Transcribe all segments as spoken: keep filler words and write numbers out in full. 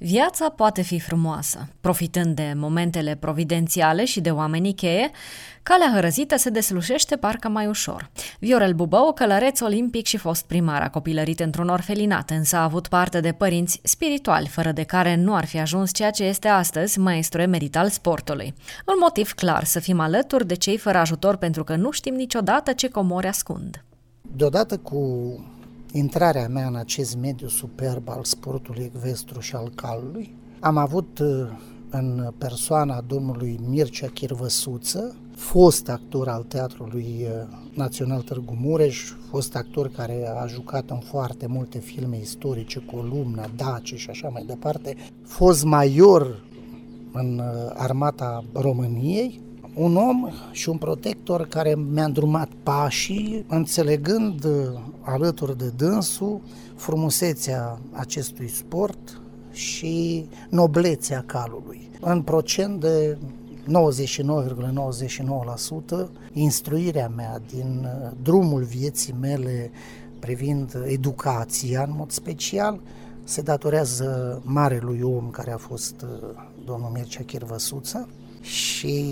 Viața poate fi frumoasă. Profitând de momentele providențiale și de oamenii cheie, calea hărăzită se deslușește parcă mai ușor. Viorel Bubău, călăreț olimpic și fost primar, a copilărit într-un orfelinat, însă a avut parte de părinți spirituali, fără de care nu ar fi ajuns ceea ce este astăzi maestru emerit al sportului. Un motiv clar să fim alături de cei fără ajutor, pentru că nu știm niciodată ce comori ascund. Deodată cu intrarea mea în acest mediu superb al sportului ecvestru și al calului, am avut în persoana domnului Mircea Chirvăsuță, fost actor al Teatrului Național Târgu Mureș, fost actor care a jucat în foarte multe filme istorice, Columna, Dace și așa mai departe, fost major în Armata României, un om și un protector care mi-a îndrumat pașii, înțelegând alături de dânsul frumusețea acestui sport și noblețea calului. În procent de nouăzeci și nouă virgulă nouăzeci și nouă la sută, instruirea mea din drumul vieții mele privind educația în mod special se datorează marelui om care a fost domnul Mircea Chirvăsuță. Și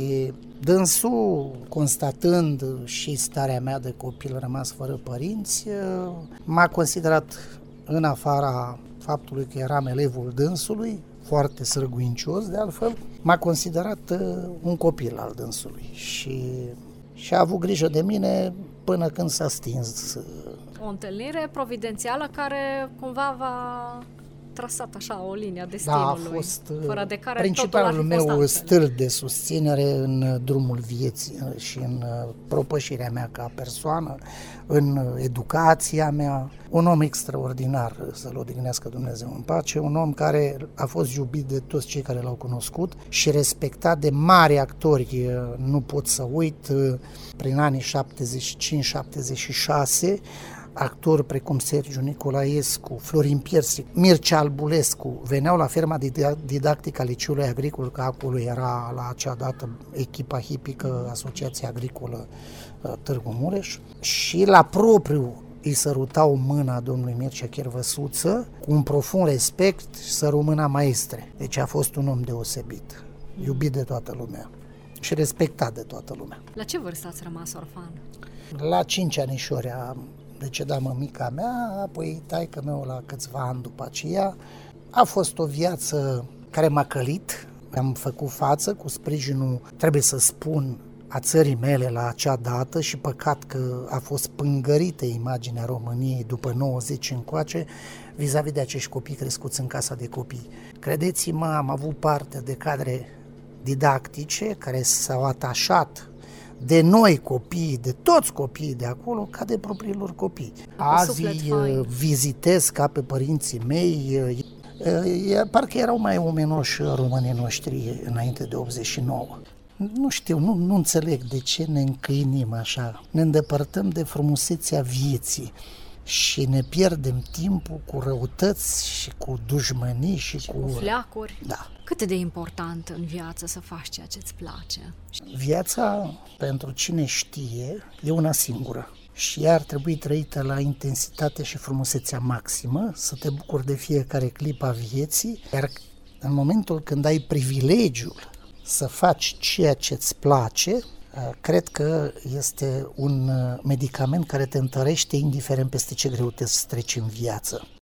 dânsul, constatând și starea mea de copil rămas fără părinți, m-a considerat, în afara faptului că eram elevul dânsului, foarte sârguincios de altfel, m-a considerat un copil al dânsului și, și a avut grijă de mine până când s-a stins. O întâlnire providențială care cumva va trasat așa o linie a destinului, da, a fost fără de care principalul meu stâlp de susținere în drumul vieții și în propășirea mea ca persoană, în educația mea. Un om extraordinar, să-l odihnească Dumnezeu în pace, un om care a fost iubit de toți cei care l-au cunoscut și respectat de mari actori. Nu pot să uit, prin anii șaptezeci și cinci șaptezeci și șase, actori precum Sergiu Nicolaescu, Florin Piersic, Mircea Albulescu veneau la ferma didactică a Liceului Agricol, că acolo era la acea dată echipa hipică Asociația Agricolă Târgu Mureș, și la propriu îi sărutau mâna domnului Mircea Chirvăsuță cu un profund respect și sărumâna maestre. Deci a fost un om deosebit, iubit de toată lumea și respectat de toată lumea. La ce vârstă ați rămas orfan? La cinci anișori a decedat mămica mea, apoi taică meu la câțiva ani după aceea. A fost o viață care m-a călit, am făcut față cu sprijinul, trebuie să spun, a țării mele la acea dată, și păcat că a fost pângărită imaginea României după nouăzeci încoace vis-a-vis de acești copii crescuți în casa de copii. Credeți-mă, am avut parte de cadre didactice care s-au atașat de noi copii, de toți copiii de acolo, ca de propriilor copii. Azi îi vizitez ca pe părinții mei, parcă erau mai omenoși românii noștri înainte de optzeci și nouă. Nu știu, nu, nu înțeleg de ce ne înclinim așa, ne îndepărtăm de frumusețea vieții și ne pierdem timpul cu răutăți și cu dușmănii și, și cu... cu fleacuri. Da. Cât de important în viață să faci ceea ce-ți place? Viața, pentru cine știe, e una singură și ea ar trebui trăită la intensitate și frumusețea maximă, să te bucuri de fiecare clipă a vieții, iar în momentul când ai privilegiul să faci ceea ce-ți place, cred că este un medicament care te întărește indiferent peste ce greutăți treci în viață.